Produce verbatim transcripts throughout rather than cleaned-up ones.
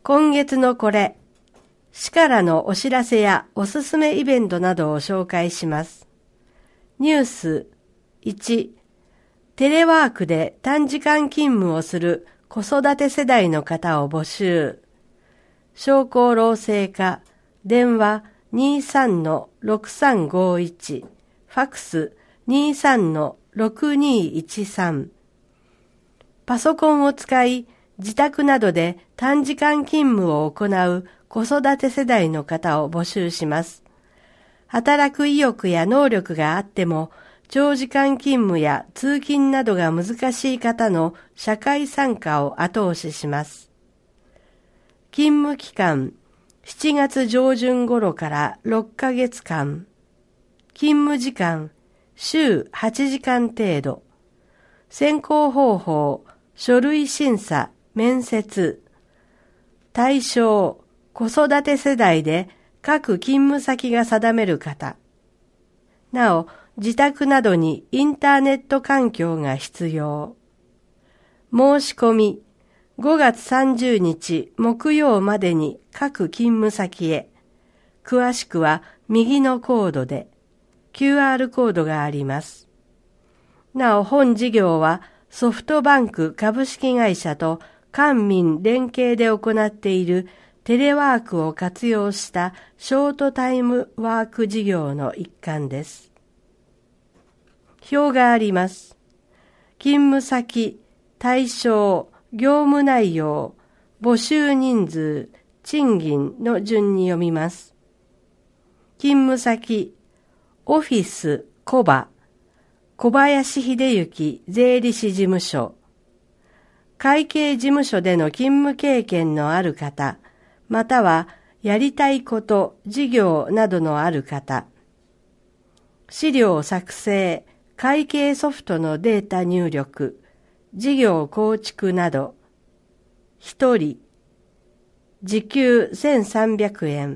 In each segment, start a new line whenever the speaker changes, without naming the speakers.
今月のこれ、市からのお知らせやおすすめイベントなどを紹介します。ニュースいち、テレワークで短時間勤務をする子育て世代の方を募集。商工労政課、電話 にじゅうさんのろくさんごいち、ファックス にじゅうさんのろくにいちさん。パソコンを使い、自宅などで短時間勤務を行う子育て世代の方を募集します。働く意欲や能力があっても、長時間勤務や通勤などが難しい方の社会参加を後押しします。勤務期間、しちがつ上旬頃からろっかげつかん。勤務時間、週はちじかん程度。選考方法、書類審査、面接。対象、子育て世代で各勤務先が定める方。なお、自宅などにインターネット環境が必要。申し込み、ごがつさんじゅうにち木曜までに各勤務先へ。詳しくは右のコードで キューアール コードがあります。なお本事業はソフトバンク株式会社と官民連携で行っているテレワークを活用したショートタイムワーク事業の一環です。表があります。勤務先、対象、業務内容、募集人数、賃金の順に読みます。勤務先、オフィス、コバ、小林秀幸税理士事務所。会計事務所での勤務経験のある方、またはやりたいこと、事業などのある方。資料作成、会計ソフトのデータ入力、事業構築など。一人、時給せんさんびゃくえん。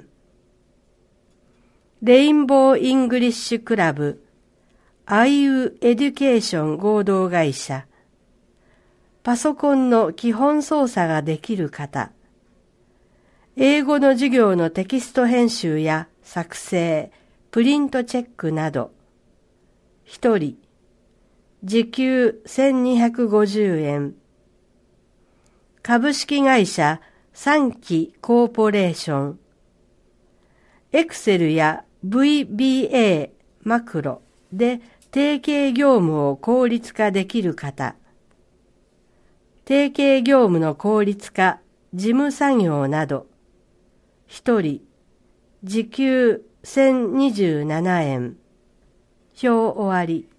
レインボーイングリッシュクラブ、アイユーエデュケーション合同会社。パソコンの基本操作ができる方。英語の授業のテキスト編集や作成、プリントチェックなど。一人、時給せんにひゃくごじゅうえん。株式会社三期コーポレーション。エクセルや ブイビーエー マクロで定型業務を効率化できる方。定型業務の効率化、事務作業など。一人、時給せんにじゅうななえん。表終わり。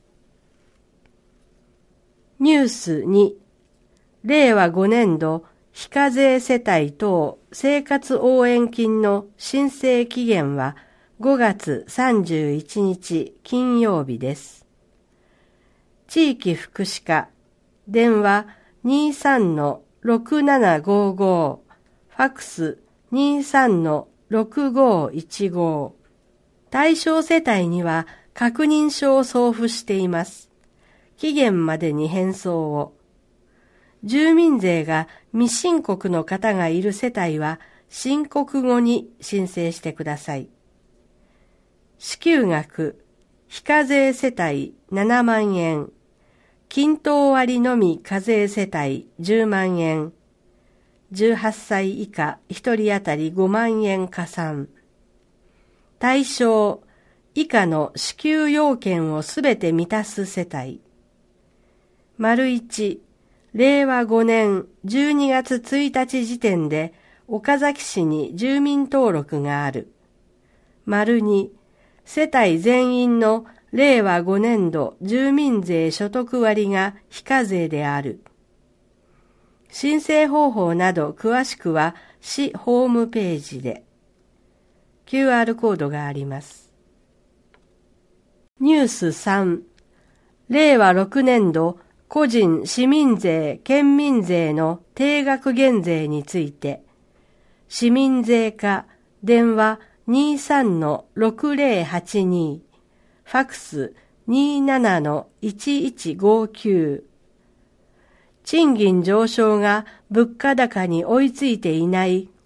ニュースに、れいわごねんど非課税世帯等生活応援金の申請期限はごがつさんじゅういちにち金曜日です。地域福祉課、電話 にじゅうさんのろくななごご、ファックス にじゅうさんのろくごいちご。対象世帯には確認書を送付しています。期限までに返送を。住民税が未申告の方がいる世帯は申告後に申請してください。支給額、非課税世帯ななまんえん、均等割のみ課税世帯じゅうまんえん、じゅうはっさい以下ひとり当たりごまんえん加算。対象、以下の支給要件をすべて満たす世帯。丸一、れいわごねんじゅうにがつついたち時点で岡崎市に住民登録がある。丸に、世帯全員のれいわごねんど住民税所得割が非課税である。申請方法など詳しくは市ホームページで。キューアール コードがあります。ニュースさん、れいわろくねんど個人市民税県民税の定額減税について、市民税課電話 にじゅうさんのろくぜろはちに、ファックス にじゅうななのいちいちごきゅう。賃金上昇が物価高に追いついていない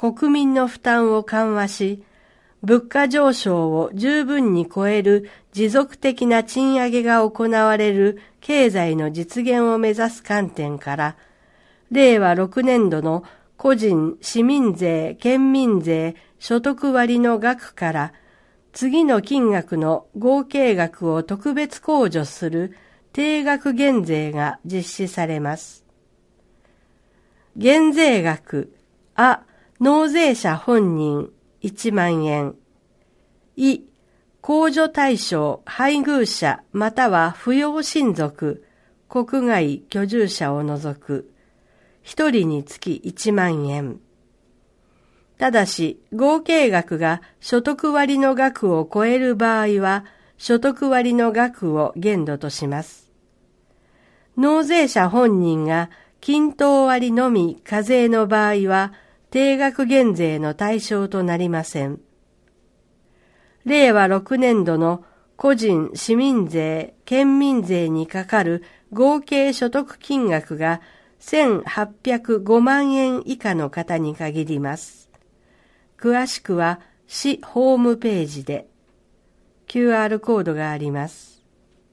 国民の負担を緩和し、物価上昇を十分に超える持続的な賃上げが行われる経済の実現を目指す観点から、れいわろくねんどの個人、市民税、県民税、所得割の額から次の金額の合計額を特別控除する定額減税が実施されます。減税額、あ、納税者本人いちまんえん、い、控除対象配偶者または扶養親族、国外居住者を除く、ひとりにつきいちまんえん。ただし、合計額が所得割の額を超える場合は、所得割の額を限度とします。納税者本人が均等割のみ課税の場合は、定額減税の対象となりません。れいわろくねんどの個人、市民税、県民税にかかる合計所得金額がせんはっぴゃくごまんえん以下の方に限ります。詳しくは市ホームページで キューアール コードがあります。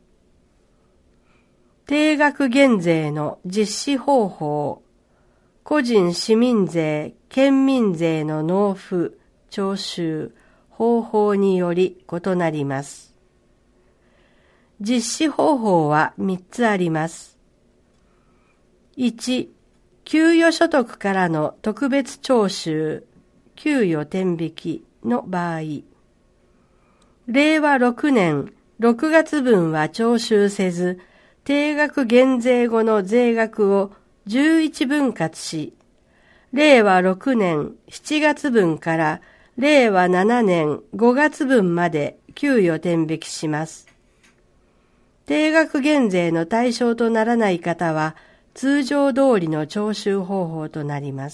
定額減税の実施方法、個人市民税、県民税の納付、徴収、方法により異なります。実施方法はみっつあります。いち、給与所得からの特別徴収、給与天引きの場合、れいわろくねんろくがつぶんは徴収せず、定額減税後の税額をじゅういちぶん割し、れいわろくねんしちがつぶんかられいわななねんごがつぶんまで給与天引きします。定額減税の対象とならない方は、通常通りの徴収方法となります。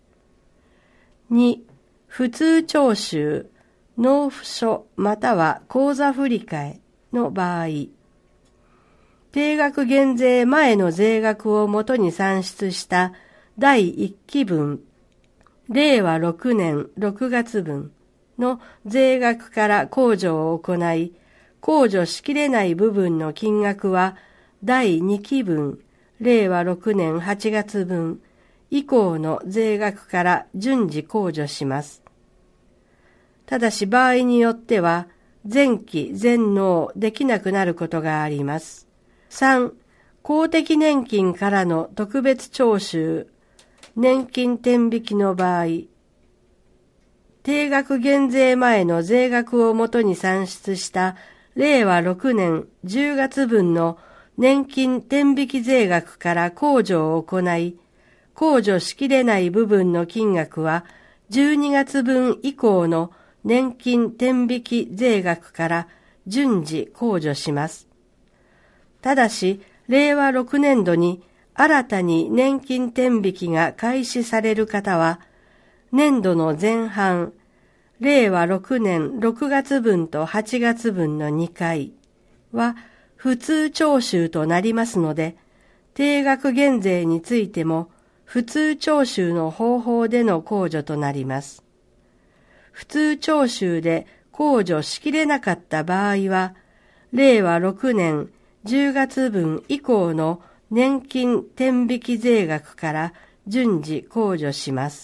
に、普通徴収、納付書または口座振替の場合、定額減税前の税額をもとに算出しただいいっきぶん、れいわろくねんろくがつぶんの税額から控除を行い、控除しきれない部分の金額はだいにきぶん、れいわろくねんはちがつぶん以降の税額から順次控除します。ただし場合によっては前期全納できなくなることがあります。さん、公的年金からの特別徴収、年金天引きの場合、定額減税前の税額をもとに算出したれいわろくねんじゅうがつぶんの年金天引き税額から控除を行い、控除しきれない部分の金額はじゅうにがつぶん以降の年金天引き税額から順次控除します。ただし、れいわろくねんどに新たに年金天引きが開始される方は、年度の前半、れいわろくねんろくがつぶんとはちがつぶんのにかいは普通徴収となりますので、定額減税についても普通徴収の方法での控除となります。普通徴収で控除しきれなかった場合は、れいわろくねんじゅうがつぶん以降の年金天引き税額から順次控除します。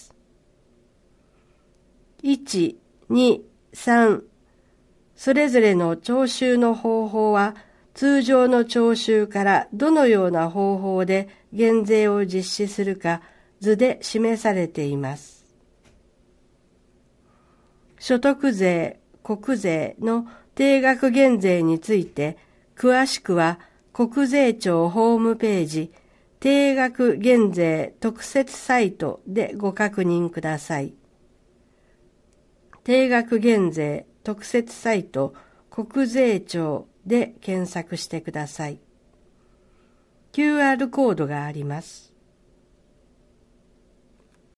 いち、に、さん、それぞれの徴収の方法は通常の徴収からどのような方法で減税を実施するか図で示されています。所得税、国税の定額減税について詳しくは国税庁ホームページ定額減税特設サイトでご確認ください。定額減税特設サイト国税庁で検索してください。キューアール コードがあります。